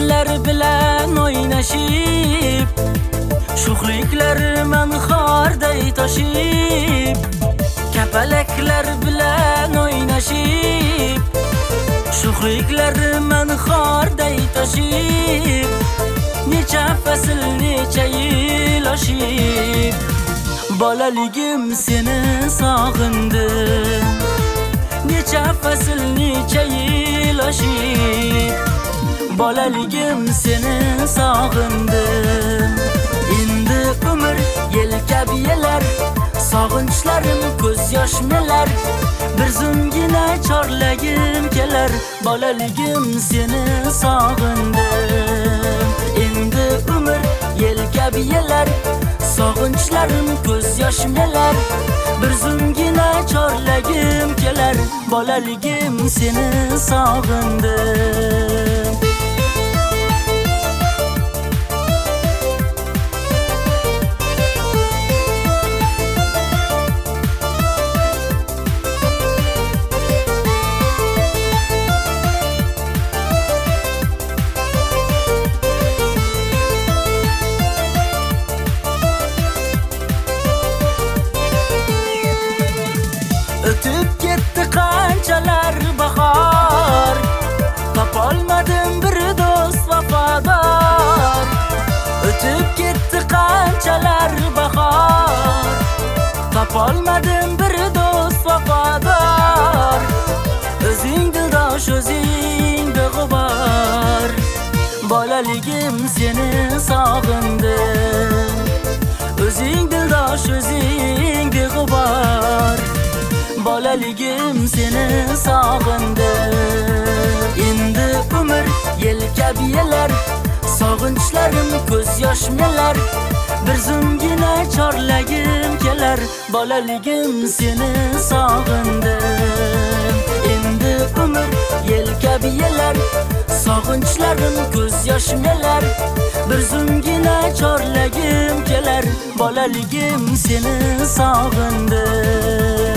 Gullar bilan o'ynashib, sho'xliklar manxorday toshib, kapalaklar bilan o'ynashib, sho'xliklar manxorday toshib, necha fasl necha yil oshib, bolaligim seni sog'indim. Necha fasl necha yil oshib, bolaligim seni sog'indim. Endi umr yelkabi yelar, sog'inchlarim ko'z yosh melar, bir zumgina chorlagim kelar, bolaligim seni sog'indim. Endi umr yelkabi yelar, sog'inchlarim ko'z yosh melar, bir zumgina chorlagim kelar, bolaligim seni sog'indim. O'tib ketdi qanchalar bahor, topolmadim bir do'st vafodor. O'tib ketdi qanchalar bahor, topolmadim bir do'st vafodor. O'zing dildosh, o'zing beg'ubor, bolaligim seni sog'indim. O'zing dildosh, o'zing beg'ubor, bolaligim seni sog'indim. Endi umr yelkabi yelar, sog'inchlarim ko'z yosh melar, bir zumgina chorlagim kelar, bolaligim seni sog'indim. Endi umr yelkabi yelar, sog'inchlarim ko'z yosh melar, bir zumgina chorlagim kelar, bolaligim seni sog'indim.